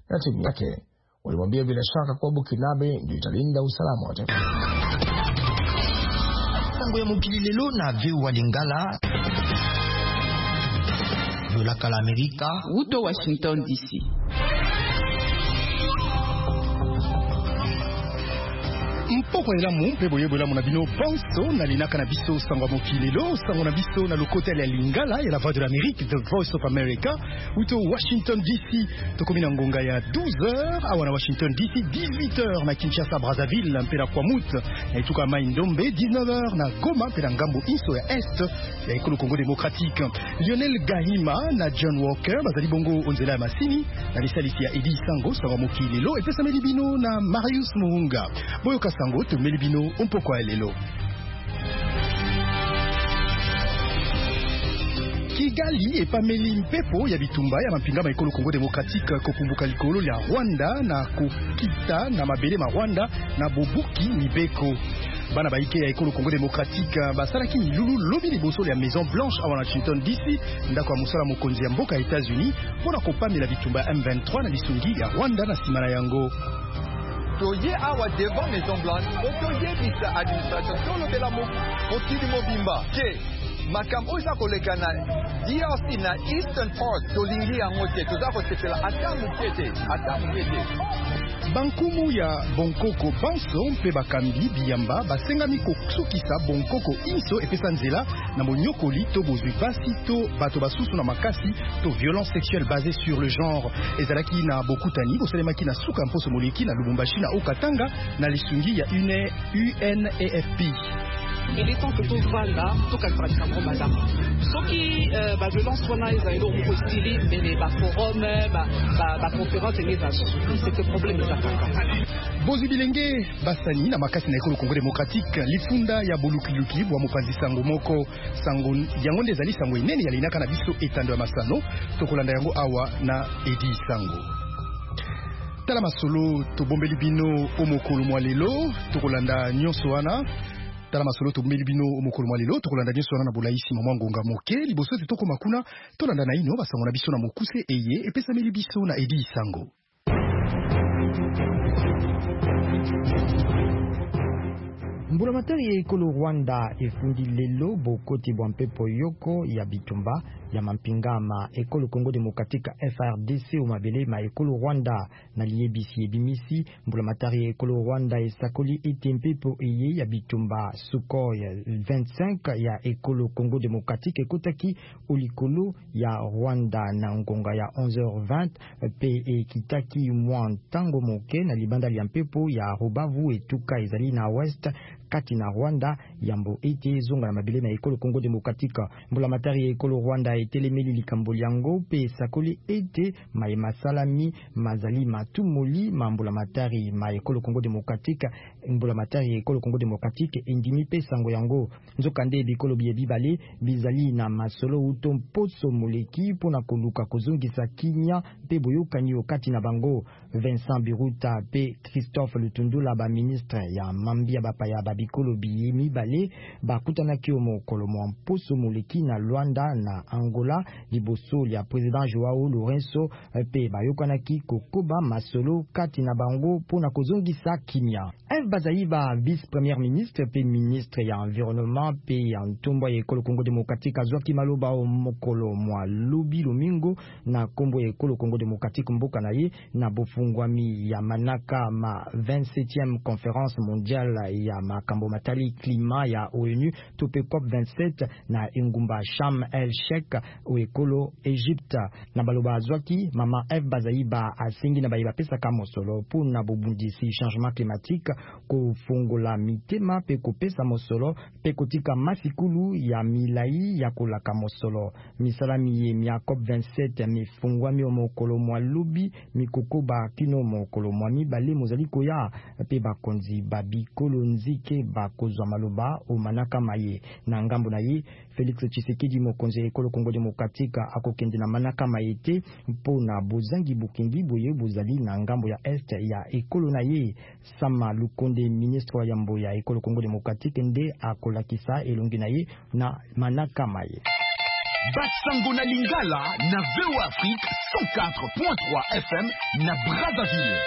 na timu yake walimwambia bila shaka kuwa Burkinabe ndio italinda usalama wa taifa. Sango ya mokili lelo na VOA Lingala Yolaka la Amerika Uto Washington DC. Mpoko elamu mpe boyebola na bino panso na linaka na biso sango mokilelo sango na biso na lokotel ya Lingala ya la Voix de l'Amérique, The Voice of America, uto Washington DC. Tokomi na ngonga ya 12h awa na Washington DC, 18h na Kinshasa Brazzaville mpe na Kwamut na ituka Mai Ndombe, 19h na Goma mpe na ngambo inso ya Est ya ekolo Congo démocratique. Lionel Gahima na John Walker bazali bongo onzela ya masini na lisalisi ya Edi Sango sango mokilelo epesa melibino na Marius Muhunga. Boyoka sango to melibino ompoko elelo. Kigali epameli mpepo ya bitumba ya mampingama ekolo Congo démocratique kokumbuka likolo ya Rwanda na kokita na mabele ma Rwanda na bobuki mibeko. Bana baike ya ekolo Congo démocratique basalaki milulu lobi liboso ya Maison Blanche à Washington DC ndako ya musala mokonzi ya mboka États-Unis mpona kopamela bitumba M23 na bisungi ya Rwanda na nsima na yango. Toye awa devant Maison Blanche, otoye bisa administration solo de la mokili mobimba. Ke makam oza koleka na DRC na Eastern Part tolingi yango te tozako sepela ata mukete. Bankumu ya Bonkoko Banso mpe bakambi biyamba basengami kosukisa Bonkoko inso epesa nzela na monyokoli to bozwi basi to bato basusu na makasi to violence sexuelle basée sur le genre. Ezalaki na bokutani bosalemaki na suka mposo moleki na Lubumbashi na Okatanga na lisungi ya UNAFP. Il est temps que tout va là, tout qu'elle pratique en madame. Ce qui, violence, on a les stylés, mais les forums, conférences et les c'est que problème est à Bozi bilenge basani na makasi na ekolo Congo démocratique lifunda ya bolukiluki bwa mopanzi sango moko sango yango ndezali sango inene ya linaka na biso etando ya masano tokolanda yango awa na Edi Sango. Tala masolo to bombeli bino omokolo mwa lelo tokolanda nyonso wana. Tala masolo to melibino omokolo mwa lelo tokolanda nyonso wana na bolaisi mwa ngonga moke liboso toko makuna tolanda na ino basango na biso na mokuse eye epesa melibiso na Edi Sango. Mbulamatari ya ekolo Rwanda efundi lelo bokoti bwa mpepo yoko ya bitumba ya mampingama ekolo Congo démocratique FRDC umabele ma ekolo Rwanda na liebisi ebimisi. Mbulamatari ya ekolo Rwanda esakoli ete mpepo eye ya bitumba Sukhoi 25 ya ekolo Congo démocratique ekotaki olikolo ya Rwanda na ngonga ya 11h20 pe ekitaki mwa ntango moke na libanda ya mpepo ya Rubavu etuka ezali na West kati na Rwanda yambo ete zonga na mabele na ekolo Congo démocratique. Mbulamatari ya ekolo Rwanda etelemeli likambo yango pe sakoli ete maema salami mazali matumoli mbulamatari ma ekolo Congo démocratique. Mbulamatari ya ekolo Congo démocratique endimi pe sango yango nzokande bikolo bibale bizali na masolo uto mposo moleki pona koluka kozongisa kinya pe boyokani okati na bango. Vincent Biruta pe Christophe Lutundula ba ministre ya mambia bapaya babikolo mibale bakutanaki omokolo mwa mposo moleki na Luanda na Angola liboso ya président Joao Lourenço pe bayokanaki kokoba masolo kati na bango pona kozongisa kimia. F Bazaiba vice premier ministre pe ministre ya environnement pe ya ntombo ya ekolo Congo démocratique azwaki maloba omokolo mwa lobi lomingo na kombo ya ekolo Congo démocratique mboka na ye na bofungwami ya manaka ma 27e conférence mondiale ya makambo matali climat ya ONU tope COP 27 na engumba Sharm el Sheikh o ekolo Egypte. Na baloba azwaki mama F Bazaiba asengi na baiba pesa kama mosolo pour na bobundisi changement climatique ko fungola mitema pe ko pesa mosolo pe kotika masikulu ya milai ya kolaka mosolo. Misalami ye mia COP 27 mifungwami omokolo mwa lubi mikokoba kino mokolo mwa mibale mozali koya pe bakonzi babikolo nzike bakozwa maloba o manaka maye na ngambo na ye. Félix Tshisekedi mokonzi ekolo Congo démocratique akokende na manaka maye te mpona bozangi bukindi boye bozali na ngambo ya est ya ekolo na ye. Sama Lukonde ministre wa yambo ya ekolo Congo démocratique nde akolakisa elongi na ye na manaka maye. Batsango na Lingala na VOA Afrique 104.3 FM na Brazzaville.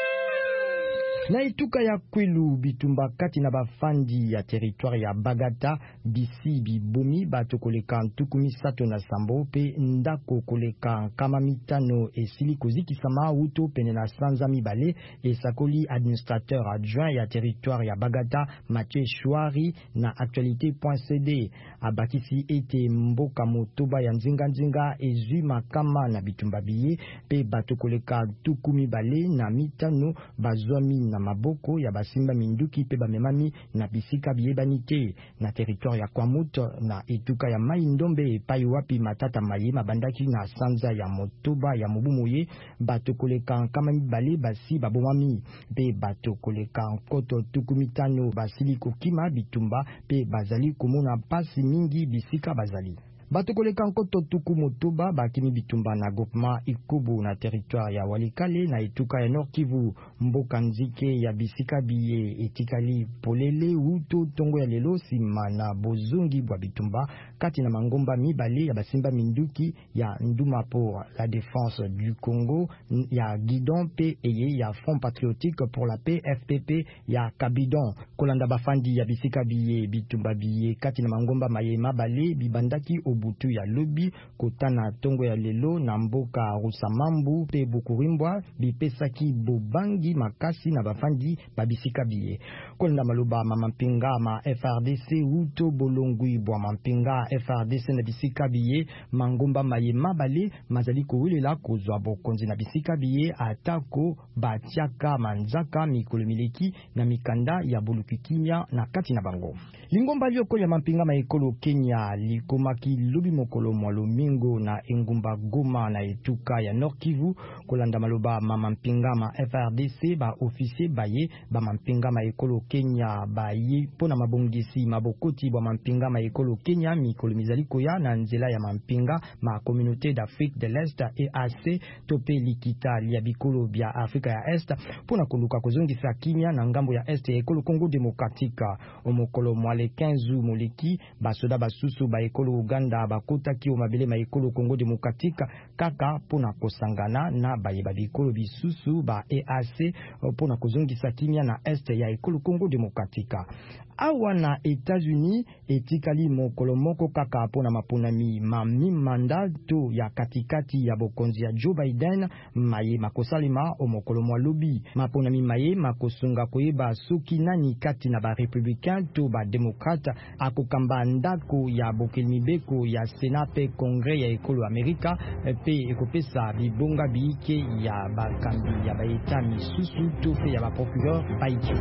Na ituka ya Kwilu bitumba kati na bafandi ya territoire ya Bagata bisi bibomi bato koleka ntukumi sato na sambo pe ndako koleka kama mitano esili kozikisama uto pene na sanza mibale esakoli administrateur adjoint ya territoire ya Bagata Mathieu Chouari na actualité.cd abakisi ete mboka motoba ya nzinga ezui makama na bitumba biye pe bato koleka ntukumi bale na mitano bazwami na maboko ya basimba minduki pe bamemami na bisika biyebani te na territoire ya Kwamut na etuka ya Mai Ndombe epai wapi matata maye mabandaki na sanza ya motoba ya mobumuye bato koleka nkama mibale basi babomami pe bato koleka nkoto tukumitano basili kokima bitumba pe bazali komona pasi mingi bisika bazali bato koleka nkoto tuku motoba bakimi bitumba na groupement Ikubu na territoire ya Walikale na etuka ya Nord Kivu mboka nzike ya bisika biye etikali polele uto tongo ya lelo sima na bozungi bwa bitumba kati na mangomba mibale ya basimba minduki ya Nduma pour la défense du Congo ya Guidon pe eye ya Front Patriotique pour la paix FPP ya Kabidon kolanda bafandi ya bisika biye bitumba biye kati na mangomba maye mabale bibandaki butu ya lobi kotana tongo ya lelo na mboka Rusamambu pe Bukurimbwa bipesaki bobangi makasi na bafandi babisika biye kolanda maloba mamampinga ma FRDC uto bolongwi bwa mampinga FRDC na bisika biye mangomba maye mabale mazali kowelela kozwa bokonzi na bisika biye atako batiaka manzaka mikolo mileki na mikanda ya bulukikinya na kati na bango lingomba lioko ya mampinga maekolo Kenya likomaki lobi mokolo mwalo mingo na engumba Goma na etuka ya Nord Kivu kolanda maloba mamampinga ma FRDC ba officier baye ba mampinga maekolo Kenya baye pona mabongisi mabokoti bwa mampinga maekolo Kenya mikolo mizali koya na nzela ya mampinga ma communauté d'Afrique de l'Est EAC tope likita lia bikolo bia Afrika ya Est pona koluka kozongisa kimia na ngambo ya Est ekolo Congo Demokratika omokolo mwale 15 moleki basoda basusu ba ekolo Uganda bakotaki omabele ma ekolo Congo Demokratika kaka pona kosangana na bayeba bikolo bisusu ba EAC pona kozongisa kimia na Est ya ekolo Congo Demokratika awa na États-Unis etikali mokolo moko kaka pona maponami mami mandato ya katikati ya bokonzi ya Joe Biden maye makosalima omokolo mwalobi maponami maye makosunga koyeba soki nani kati na ba républicain to ba démocrate akokamba ndako ya bokelmibeko ya Sénat pe Congrès ya ekolo Amerika pe ekopesa bibonga biike ya bakambi ya baeta misusu to pe ya ba procureur baike.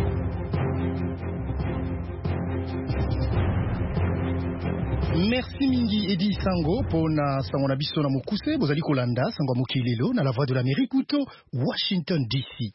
Merci mingi Edi Sango pona sango na biso na mokuse bozali kolanda sango mokilelo na la voix de l'Amérique uto Washington DC.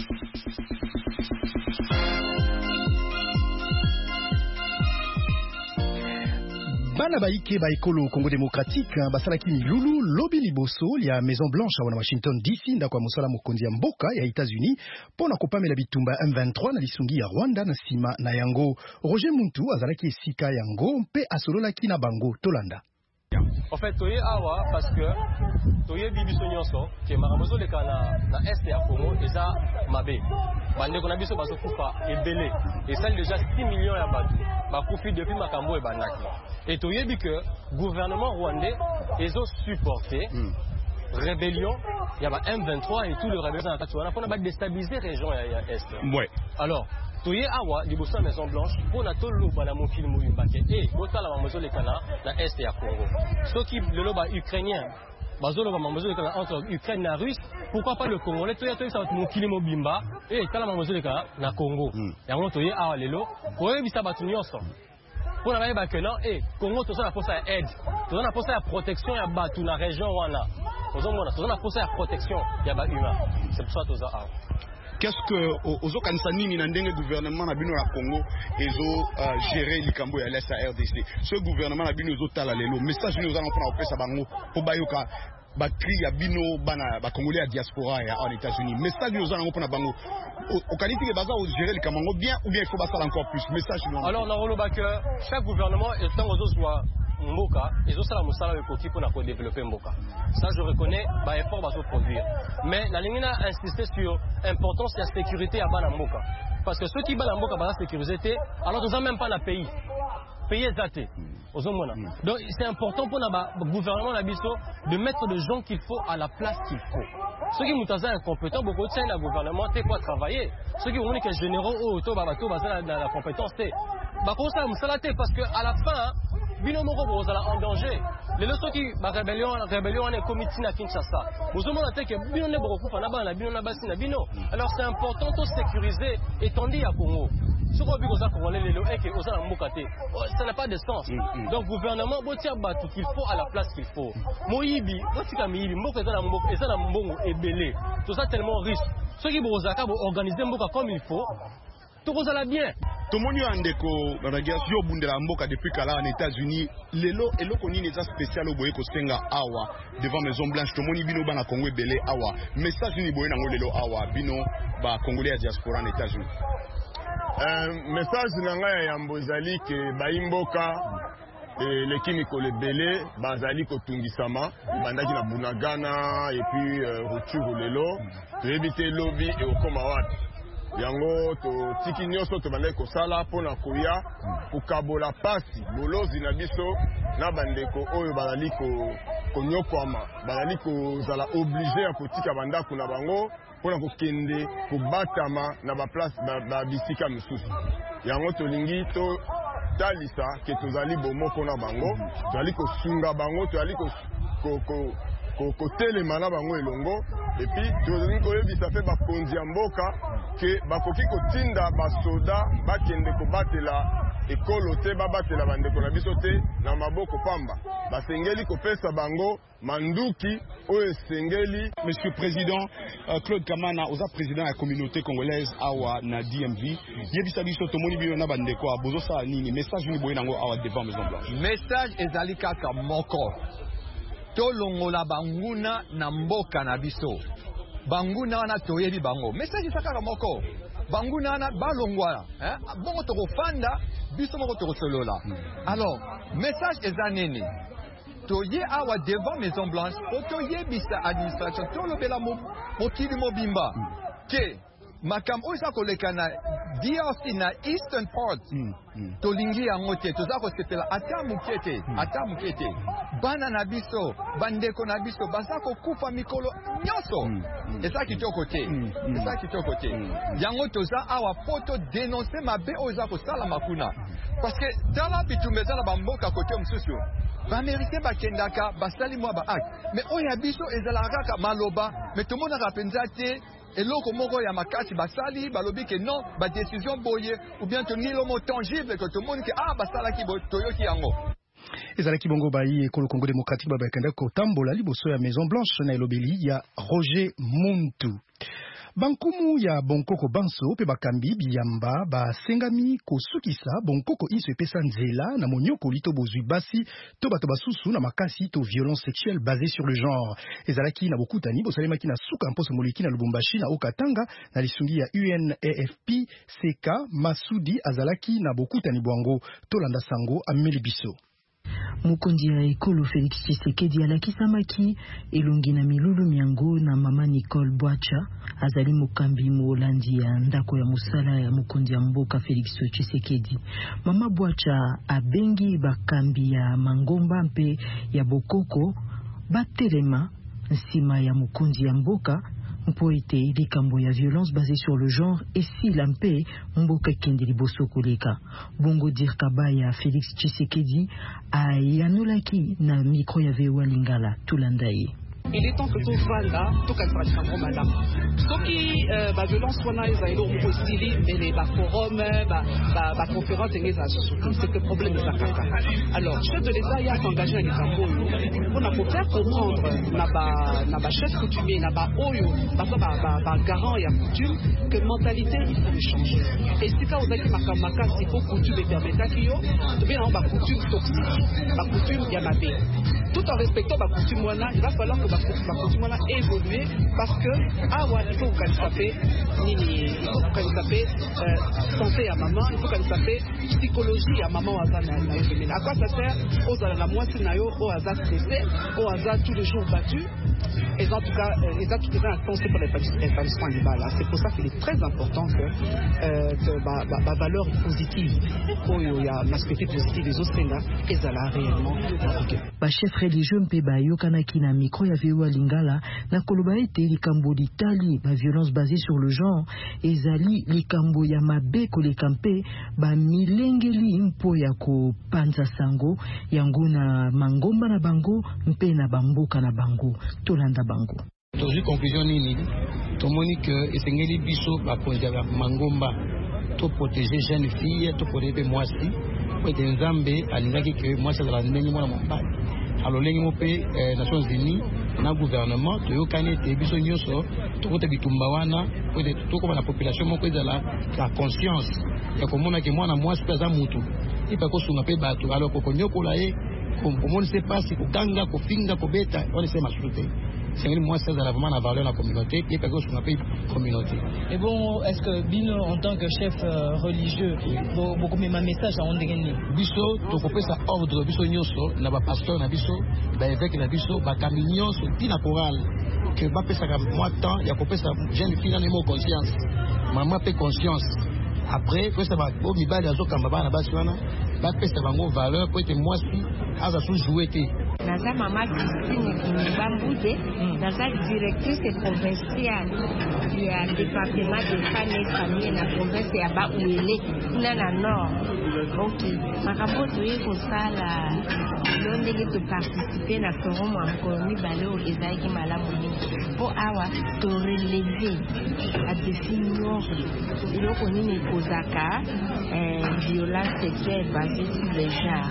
Bana baike ba ekolo Congo Démocratique basalaki milulu lobi liboso ya Maison Blanche wana Washington DC ndako mosala mokonzi ya mboka ya États-Unis pona kopamela bitumba M23 na lisungi ya Rwanda na sima na yango. Roger Muntu azalaki esika yango mpe asololaki na bango tolanda. En fait, toye awa parce que toye bibiso nyonso ke maramozo leka na est ya Congo eza mabe. Bande kona biso baso kufa ebele. Et ça déjà 6 millions ya batu bakufi depuis makambo e bandaki. Et toye bi que gouvernement rwandais ezo supporter rébellion ya ba M23 et tout le rébellion na kati wana pona ba déstabiliser région ya est. Ouais. Alors toye awa liboso ya Maison Blanche pona toloba na mokili moyimbake et botala mamozo lekana na est ya Congo. Soki le loba ukrainien bazoloba mamozo lekana entre Ukraine et Russie, pourquoi pas le Congolais toye ça mokili mobimba et tala mamozo lekana na Congo. Yango toye awa lelo koye bisa batu nyonso. Pona bayeba que non Congo toza na posa ya aide, toza na posa ya protection ya batu na région wana. Toza na posa ya protection ya ba humain. C'est pour ça toza awa. Qu'est-ce que ozo kanisa nini na ndenge gouvernement na bino ya Congo ezo gérer likambo ya l'Est ya RDC? Ce gouvernement na bino ezo tala lelo message nous allons prendre opesa bango po bayoka ba cri ya bino bana ba congolais ya diaspora ya aux États-Unis. Message nous allons prendre bango au qualité de baza au gérer likambo bien ou bien il faut basala encore plus message nous. Alors na rolo ba que chaque gouvernement est tant ozo soit mboka et ça la musala ekoki pour na ko développer mboka. Ça je reconnais ba effort ba produire. Mais la ligne a insisté sur l'importance de la sécurité à bana mboka. Parce que ceux qui bana mboka ba sécurité alors nous n'avons même pas la pays. Pays exacté. Donc c'est important pour le gouvernement de mettre les gens qu'il faut à la place qu'il faut. Ceux qui sont incompétents, beaucoup de temps, le gouvernement n'est pas travailler. Ceux qui ont dit que les généraux ont la compétence, c'est parce qu'à la fin, Binomoro est en danger. Les leçons qui la rébellion est comité à Kinshasa. Vous avez que alors c'est important de sécuriser et tendre à Congo. Ce ça n'a pas de sens. Donc, le gouvernement doit dire tout qu'il faut à la place qu'il faut. Moïbi, tout ça tellement riche. Ceux qui vont organiser Mboka comme il faut, tout va bien. Tout le monde a depuis qu'elle est aux États-Unis. Lelo est spécial au Boyeko Senga Awa devant Maison Blanche. Tout le monde bino bana Congo belé Awa. Message ni boye nango lelo Awa bino ba Congolais à diaspora aux États-Unis. Message nanga ya mbozali ke baimboka lekini ko lebele bazali ko tungisama bandaki na Bunagana et puis Ruchuru lelo to éviter lobby et okoma wapi yango to tiki nyoso to bandaki ko sala pona koya ko kabola pasi bolozi na biso na bandeko oyo bazali ko nyokwama bazali ko zala obligé ya kotika bandako na bango pona kokende kobatama na ba place ba bisika misusu yango tolingi to talisa ke tozali bomoko na bango tozali kosunga bango tozali kotelema na bango elongo et puis tozali koyebisa pe bakonzi ya mboka ke bakoki kotinda basoda bakende kobatela ekolo te babatela bandeko na biso te na maboko pamba basengeli kopesa bango manduki oyo esengeli. Monsieur le Président Claude Kamana oza président de la communauté congolaise awa na DMV yebisa biso tomoni bino na bandeko a bozosa nini message ni boye nango awa devant Maison Blanche. Message ezali kaka moko tolongola banguna na mboka na biso banguna wana toyebi bango message ezakaka moko banguna wana balongwala bongo tokofanda biso moko tokosolola. Alors message eza nini toye awa devant Maison Blanche otoyebisa administration tolobela mokili mobimba ke makambo oyo eza koleka na DRC na Eastern Port tolingi yango te toza kosepela ata moke te bana na biso bandeko na biso baza kokufa mikolo nyonso eza kitoko te yango toza awa po todenonse mabe oyo eza kosalama kuna parce que tala bitumba eza na bamboka kote mosusu baaméricain bakendaka basali mwa baacte mais oyo ya biso ezalaka kaka maloba mais tomonaka mpenza te eloko moko ya makasi basali balobi ke non ba décision boye ou bien to nilo mo tangible que tout le monde ke basalaki toyoki yango. Ezalaki bongo bayi ekolo Congo démocratique babakenda ko tambola liboso ya Maison Blanche na elobeli ya Roger Muntu. Bankumu ya Bonkoko Banso pe bakambi biyamba basengami kosukisa Bonkoko iso epesa nzela na monyoko lito bozwi basi to bato basusu na makasi to violence sexuelle basée sur le genre. Ezalaki na bokutani bosalemaki na suka mposo moleki na Lubumbashi na Okatanga na lisungi ya UNAFP CK Masudi azalaki na bokutani bwango tolanda sango ameli biso. Mukondi ya ekolo Félix Tshisekedi alakisamaki elongi na milulu miango na mama Nicole Bwacha azali mokambi molandi ya ndako ya musala ya mukondi ya mboka Félix Tshisekedi. Mama Bwacha abengi bakambi ya Mangomba mpe ya Bokoko batelema nsima ya mukondi ya mboka mpo ete likambo ya violence basée sur le genre esila mpe mboka kende liboso koleka. Bongo dir kabaya Félix Tshisekedi ayanolaki na micro ya VOA Lingala tulanda ye. Il est temps que tout vanda, tout cas ça prend madame. Ce qui ba violence wana ezali au postili mais les ba forum ba conférence c'est que problème ça kaka. Alors chef de l'État y a engagé les camboyo on a pour faire comprendre na ba chef coutumier na ba oyo ba garant ya coutume que mentalité il faut changer. Et si ka ozaki makamaka il faut coutume permettre yo to bien ba coutume toxique, ba coutume ya mabe. tout en respectant ma coutume, il va falloir que ma coutume évolue parce que il faut qu'elle s'appelle santé à maman, il faut qu'elle s'appelle psychologie à maman. À quoi ça sert? Aux la moitié nayo, aux hasard stressé, aux hasard tous les jours battus. Et en tout cas, les actes qui sont attendus pour l'épanouissement animal. C'est pour ça qu'il est très important que ma valeur positive, il y a masculinité positive, les autres et ça l'a réellement. Chef religieux Mpeba Yokanaki na micro ya VOA Lingala na koloba ete likambo d'Italie ba violence basée sur le genre ezali likambo ya mabe koleka mpe ba milengeli mpo ya ko panza sango yango na mangomba na bango mpe na bamboka na bango tolanda bango. Tozi conclusion nini tomoni que esengeli biso ba konza ya mangomba to protéger jeune fille to protéger mwasi po de nzambe alingaki que mwasi za la ndenge mwana mobali alors lengi mope Nations Unies na gouvernement toyokani te biso nyonso tokote bitumba wana po de tokoma na population moko ezala la conscience ya komona ke mwana mwasi peza mutu ipa ko sunga pe bato alors ko konyokola ye ko moni se passe ko ganga ko finga ko beta on se masute. C'est moi ça la vraiment la valeur de la communauté et quelque chose qu'on appelle communauté. Et bon, est-ce que Bino en tant que chef religieux beaucoup même un message à ondengeni biso to kopé ça ordre biso nyonso na ba pasteur na biso ba évêque na biso ba caminyon so tina chorale que ba pesa ka moi temps ya kopé ça jeune fille na mo conscience maman pe conscience après que ça va au mibali azo kamba bana basi wana ba pesa bango valeur pour être moi si aza sous jouer té. Naza Mama Christine Bamboude, naza directrice provinciale du département de femmes et familles na province ya Baouélé na nord. Ok, makambo toye kosala ndenge to participer na forum en colonie balo ezaki malamu mingi po awa to relever a défi nyonso iloko nini kozaka violence sexuelle basée sur le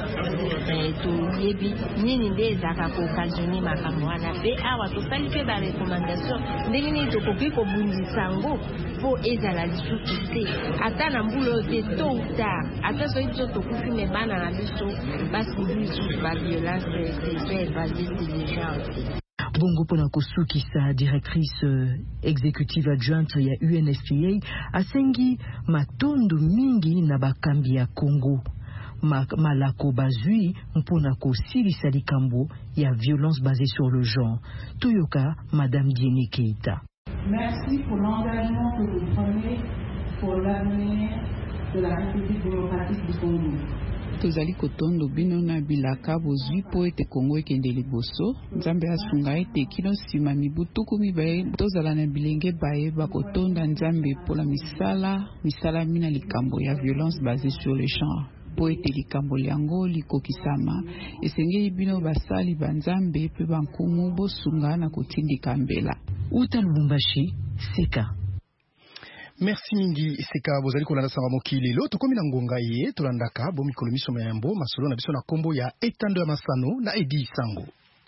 genre to yebi nini nde ezaka kookasione makambo wana mpe awa tosali mpe barekomandation ndenge nini tokoki kobundisa yango mpo ezala lisusu te ata na mbula oyo te tôt ou tard ata soki biso tokufi me bana na biso basubi lisusu baviolence sexuelle basée sur le genre. Bongo pona kosukisa directrice exécutive adjointe ya UNFPA asengi matondo mingi na bakambi ya Congo malako bazui mpona kosilisa likambo ya violence basée sur le genre. Toyoka Madame Diene Keita. Merci pour l'engagement que vous prenez pour l'avenir de la République démocratique du Congo. Tozali kotondo bino na bilaka bozwi po ete Kongo ekende liboso nzambe asunga ete kino nsima mibu tuku mibaye tozala na bilenge baye bakotonda nzambe mpola misala mina likambo ya violence basée sur le genre po ete likambo liango likokisama esengeli bino basali banzambe pe bankumu bosunga na kotindika mbela. Uta Lubumbashi, Seka. Merci mingi Seka bozali kolanda sanga mokili lelo tokomi na ngonga ye tolandaka bo mikolo miso mayambo masolo na biso na kombo ya etando ya masano na Edi Sango.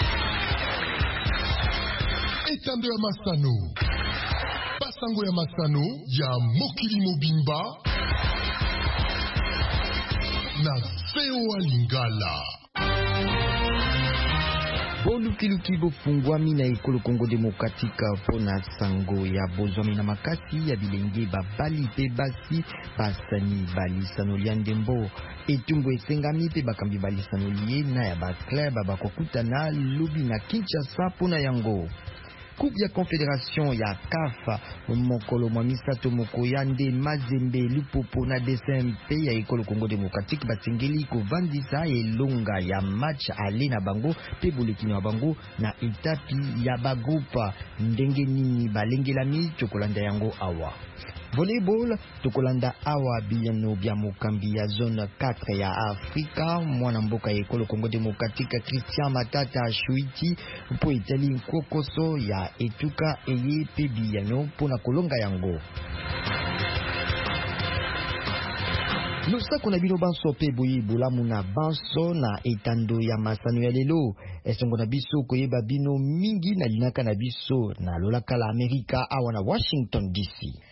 Etando ya masano basango ya masano ya mokili mobimba na VOA Lingala. Bolukiluki bofungwami na ekolo Congo Démocratique pona sango ya bozwami na makasi ya bilenge babali pe basi basani balisano lia ndembo etumbo esengami pe bakambi balisano lie na ya baklub bakokutana lobi na Kinshasa pona yango. Coupe ya Confédération ya CAF mokolo mwa misato moko yande Mazembe Lupopo na DSMP ya ekolo Congo Démocratique basengeli kovandisa elonga ya match ale na bango pe bolekini wa bango na etapi ya bagroupe ndenge nini balengelami chokolanda yango awa. Volleyball tokolanda awa bieno bya mokambi ya zone 4 ya Afrika mwana mboka ya ekolo Congo Démocratique Christian Matata Shuiti po etali nkokoso ya etuka eye pe bieno pona kolonga yango. Lusako na bino banso pe boyi bolamu na banso na etando ya masano ya lelo esongo na biso koyeba bino mingi na linaka na biso na lolaka la Amerika awa na Washington DC.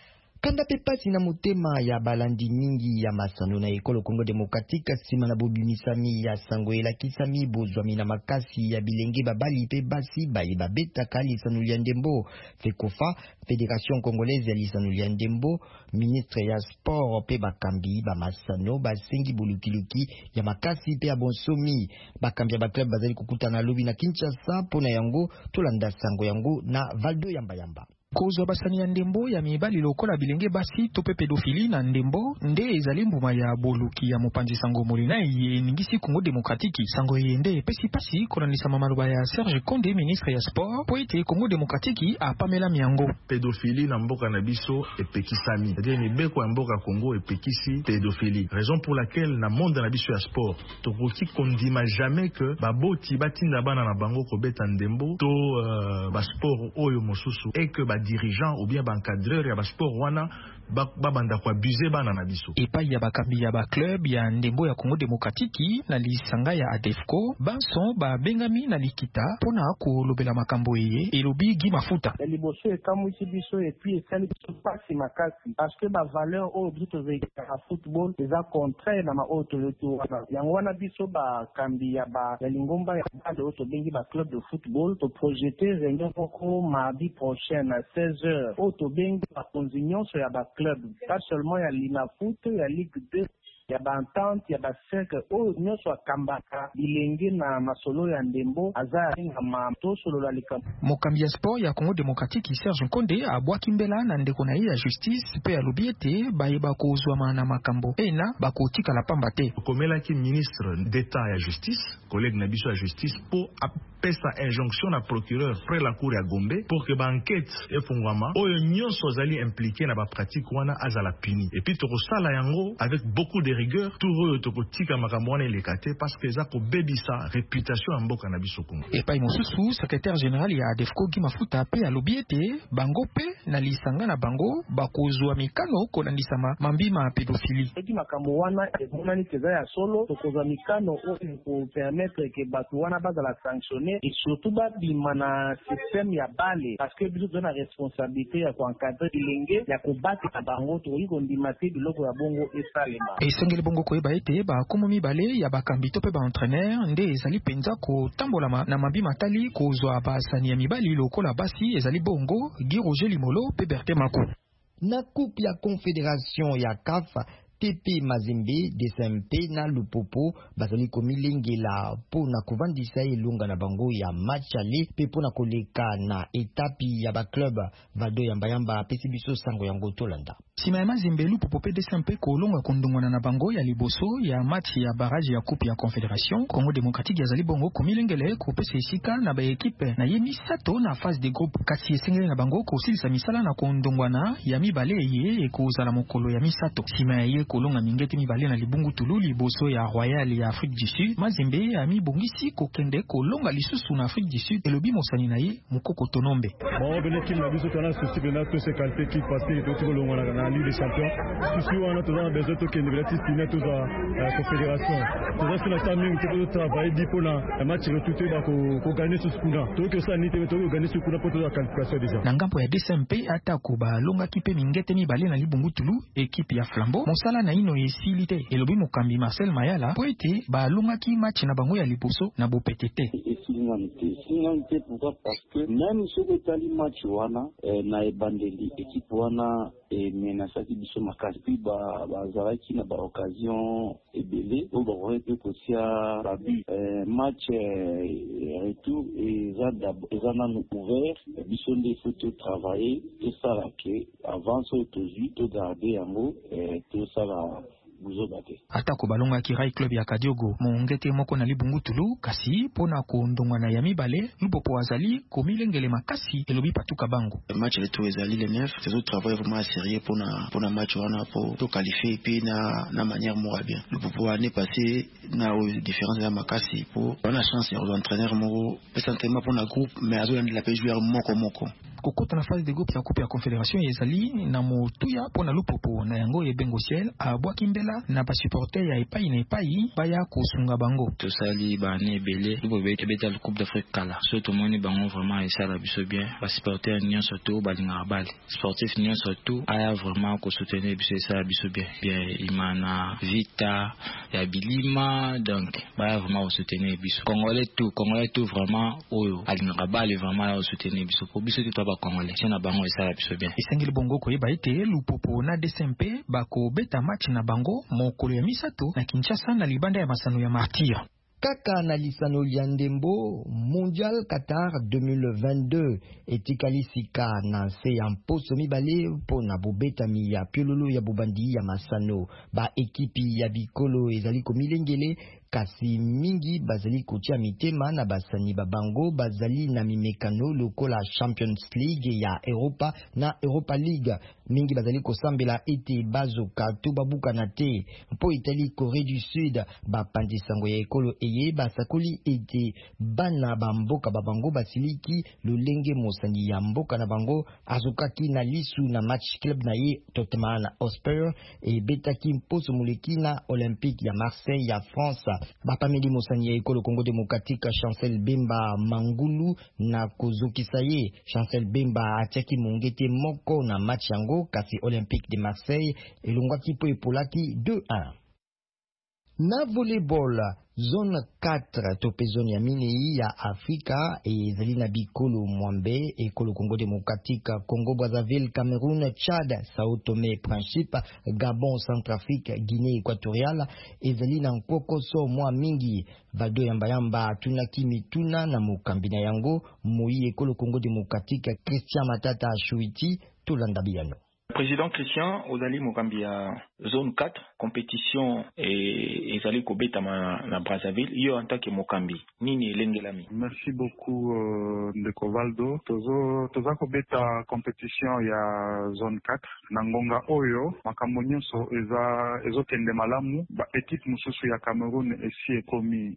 kanda pepasi na motema ya balandi mingi ya masano na ekolo Congo Democratique sima na bobimisami ya sango elakisami bozwami na makasi ya bilenge babali pe basi baye babetaka lisano lia ndembo FECOFA Fédération Congolaise ya lisano lia ndembo ministre ya sport pe bakambi ba masano basengi bolukiluki ya makasi pe ya bonsomi bakambi ya baklub bazali kukutana lobi na Kinshasa pona yango tolanda sango yango na Valdo Yamba. Kozwa basani ya ndembo ya mibali lokola bilenge basi tope pedofili na ndembo nde ezali mbuma ya boluki ya mopanzi sango molina ye ningisi Congo Démocratique sango yende pesi pasi kolonisa mamaluba ya Serge Konde ministre ya sport po ete Congo Démocratique apamela miango pédophilie na mboka na biso epekisami c'est-à-dire mibeko ya mboka Congo epekisi pédophilie raison pour laquelle na monde na biso ya sport tokoki kondima jamais que baboti batinda bana na bango kobeta ndembo to ba sport oyo mosusu et que dirigeant ou bien encadreur ya sport wana babanda ko abuser bana na biso epai ya bakambi ya ba club ya ndembo ya Congo Démocratique na lisanga ya ADEFCO banson ba bengami na likita pona ko lobela makambo ye elobi gi mafuta liboso ekamwisi biso et puis esali biso pasi makasi parce que ba valeur o bito veka football eza contraire na ma autorité wana yango wana biso ba kambi ya ba ya lingomba ya bande auto bengi ba club de football to projeter réunion poko mardi prochain à 16h auto bengi ba consignon sur ya ba club pas seulement ya Linafoot ya Ligue 2 ya bantante ya baseke oyo nyonso akambaka bilenge na masolo ya ndembo aza ngama to solo la likambo mokambi ya sport ya Congo Démocratique Serge Konde abwaki mbela na ndeko na ye ya justice pe alobi ete bayeba kozwa na makambo ena bakotika la pamba te komelaki ministre d'état ya justice collègue na biso ya justice po apesa injonction na procureur près la cour ya Gombe pour que ba enquête efungwama oyo nyonso zali impliqué na ba pratique wana azala puni et puis tokosala yango avec beaucoup de rigueur tout tokotika makambo wana elekate parce que za ko bebisa réputation ya mboka na biso Congo epai mosusu secrétaire général ya ADEFCO gi mafuta pe alobi ete bango pe na lisanga na bango bakozwa mikano kolandisa mambima pédophilie eki makambo wana emonani keza ya solo tokozwa mikano oyo ko permettre que batu wana bazala sanctionner et surtout babima na système ya bale parce que biso tona responsabilité ya koencadrer bilenge ya kobatela bango tokoki kondima te biloko ya bongo esalema esengeli bongo koyeba ete bakomo mibale ya bakambi to pe ba entraîneur nde ezali penza kotambola na mambima tali kozwa basani ya mibali lokola basi ezali bongo Guy Roger Limolo pe Bertin Mako na coupe ya confédération ya CAF TP Mazembe DSMP na Lupopo bazali komilengela po na kovandisa elonga na bango ya match ale pe po na koleka na etapi ya ba club Valdo Yamba pesi biso sango yango tolanda sima ya Mazembe Lupopo pe DSMP kolonga kondongwana na bango ya liboso ya match ya barrage ya coupe ya confédération Congo Démocratique yazali bongo komilengele ko pesa esika na ba équipe na yemi sato na phase de groupe kasi esengeli na bango ko silisa misala na kondongwana ya mibale ye ekozala mokolo ya misato sima ya kolonga mingete mibale na libungu tulu liboso ya Royal ya Afrique du Sud Mazembe ya mibongisi kokende kolonga lisusu na Afrique du Sud elobi mosani na ye Mukoko Tonombe bon benekim na biso tona souci de notre se qualifier qui parce que tout kolonga na Ligue des Champions souci wana toza besoin to kende belati fina toza confédération toza sina taming to travailler dipo na match retour ba ko gagner ce kuna to que ça ni te to gagner ce kuna pour toza qualification déjà na ngambo ya DSMP atako ba longa kipe mingete mibale na libungu tulu équipe ya Flambeau mosala na ino esili te elobi mokambi Marcel Mayala po ete balongaki match na bango ya liboso na bopetete esilingani pourquoi parce que même soki etali match wana na ebandeli équipe wana emenasaki biso makasi mpe bazalaki na baoccasion ebele oyo bakoki mpe kotia babu match retour eza nanu ouvert biso nde faut totravailler tosala ke avance oyo tozwi togarde yango tosala atako balongaki Rai Club ya Kadiogo mongete moko na libungu tulu kasi pona kondongwana ya mibale Lupopo azali komilengele makasi elobi patuka bango match retour ezali le 9 c'est tout travail vraiment sérieux pona match wana pour to qualifier puis na manière mora bien Lupopo année passée na différence ya makasi pour on a chance ya entraîneur moko essentiellement pona groupe mais azo la joueur moko kokota na phase de groupe ya coupe ya confédération ezali na motuya pona lupopo na yango ebengo ciel abwaki mbela na basupporter ya epai na epai baya kosunga bango tosali bane ebele bobeta le coupe d'Afrique kala so tomoni bango vraiment esala biso bien basupporter nyonso to balingaka bale sportif nyonso to aya vraiment kosoutenir biso esala biso bien imana vita ya bilima donc baya vraiment kosoutenir biso congolais tout vraiment oyo alingaka bale vraiment ya kosoutenir biso po biso to ba congolais na bango esala biso bien esengeli bongo koyeba ete lupopo na DSMP bakobeta match na bango mokolo ya misato na Kinshasa na libanda ya masano ya Martyr. Kaka na lisano lya ndembo Mondial Qatar 2022 etikalisika na nse ya mposo mibale mpo na bobetami ya piololo ya bobandi ya masano ba ekipi ya bikolo ezali komilengele kasi mingi bazali kotia mitema na basani babango bazali na mimekano lokola Champions League ya Europa na Europa League mingi bazali kosambela ete bazoka to babuka na te mpo Italie Corée du Sud bapandisango ya ekolo eye basakoli ete bana bamboka babango basiliki lolenge mosani ya mboka na bango azokaki na lisu na match club na ye Tottenham Hotspur e betaki mposo muleki na Olympique ya Marseille ya France bapameli mosani ya ekolo Congo Démocratique Chancel Bemba Mangulu na kozokisa ye Chancel Bemba atiaki mongete moko na match yango kasi Olympique de Marseille elongwaki po epolaki 2-1. Na volleyball zone 4 tope zone ya minei ya Afrika ezali na bikolo mwambe ekolo Congo Démocratique Congo Brazzaville Cameroun Tchad Sao Tomé Principe Gabon Centrafrique Guinée Équatoriale ezali na nkokoso mwa mingi vado yamba tunaki mituna na mokambi na yango moi ekolo Congo Démocratique Christian Matata Chouiti tolanda biano. Président Christian, Ozali Mokambia, zone 4, compétition et Ezali Kobeta na Brazzaville, yo en tant que Mokambi, nini lengelami. Merci beaucoup Ndeko Valdo. Toza Kobeta compétition ya zone 4, Nangonga Oyo, makambo nyonso ezokende malamu, ba équipe mususu ya Cameroun esi ekomi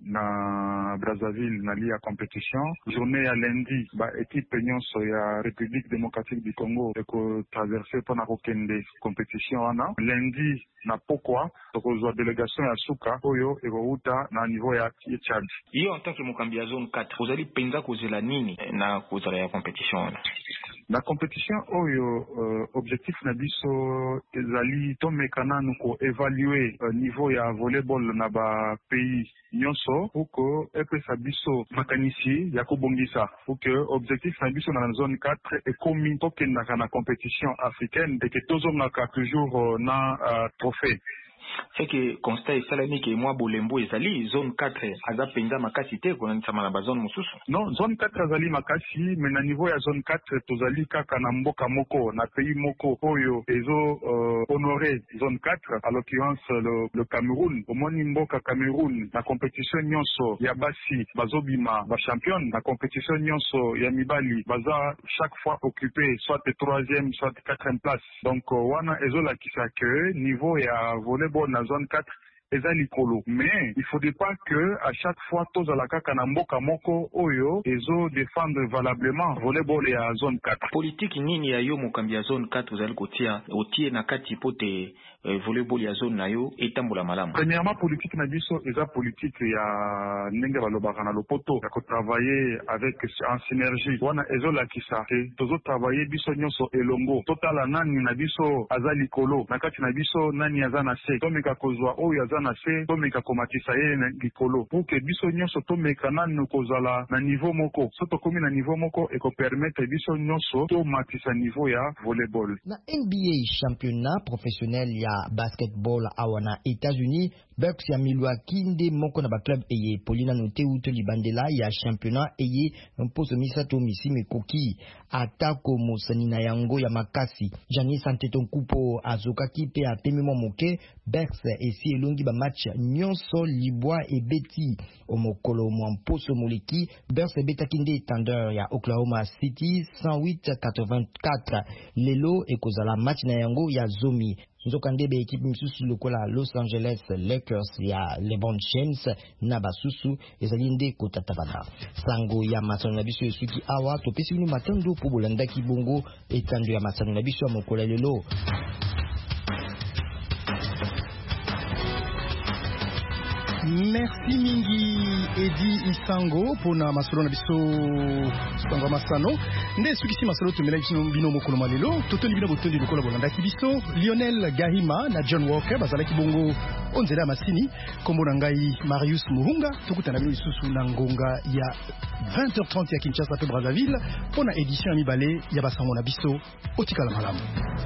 na Brazzaville na lia compétition. Journée ya lundi, ba équipe nyonso ya République démocratique du Congo eko traverser na kokende compétition wana lundi na pokwa tokozwa délégation ya suka oyo ekouta na niveau ya Tchad. Yo en tant que mokambi ya zone 4 ozali penza kozela nini na kozala ya compétition wana? Na compétition oyo objectif na biso ezali tomekana nuko évaluer niveau ya volleyball na ba pays nyonso uko epesa biso makanisi ya kobongisa uko objectif na biso na zone 4 ekomi tokendaka na compétition africaine de que tozongaka toujours na trophée. C'est que constat esalami ke mwa bolembo ezali zone 4 aza penza makasi te konanisa na ba zone mususu. Non, zone 4 azali makasi mais na niveau ya zone 4 tozali kaka na mboka moko na pays moko oyo ezo honorer zone 4 à l'occurrence le Cameroun. Omoni mboka Cameroun na compétition nyonso ya basi bazobima ba champion na compétition nyonso ya mibali baza chaque fois occupé soit 3e soit 4e place. Donc wana ezola kisa que niveau ya volleyball na zone 4 ezali kolo, mais il faudrait pas que à chaque fois tous à la kaka na mboka moko oyo ezo défendre valablement volleyball ya zone 4. Politique nini ya yo mokambi ya zone 4 ozali kotia otie na kati pote volleyball ya zone na yo etambola malamu. Premièrement politique na biso eza politique ya ndenge balobaka na lopoto ya ko travailler avec en synergie wana ezo la kisa te tozo travailler biso nyonso elongo totala nani na biso azali kolo na kati na biso nani azana se tomeka kozwa oyo azana se tomeka komatisa ye na likolo pour que biso nyonso tomeka nani kozala na niveau moko soto komi na niveau moko eko permettre biso nyonso to matisa niveau ya volleyball. Na NBA championnat professionnel ya basketball awana États-Unis Bucks ya Milwaukee nde moko na ba club eye Polina note uto libandela ya championnat eye mposo misato misime koki atako mosani na yango ya makasi Jani Santeton Kupo azokaki pe apemi moke Bucks esi elongi ba match nyonso libwa e beti omokolo mposo moleki Bucks betaki nde Thunder ya Oklahoma City 108-84 lelo ekozala match na yango ya zomi nzokande be équipe misusu lokola Los Angeles Lakers ya LeBron James na basusu ezali nde kotatabana sango ya masano na biso esuki awa topesi bino matando po bolandaki bongo etando ya masano na biso ya mokolo lelo. Merci mingi Edi Isango pona masolo na biso sango masano nde sukisi masolo tumela bino mokolo malelo totoli bino botondi lokola bolandaki biso Lionel Gahima na John Walker bazalaki bongo onzela masini kombo na ngai Marius Muhunga tokutana bino lisusu na ngonga ya 20h30 ya Kinshasa pe Brazzaville pona édition ya mibale ya basango na biso otikala malamu.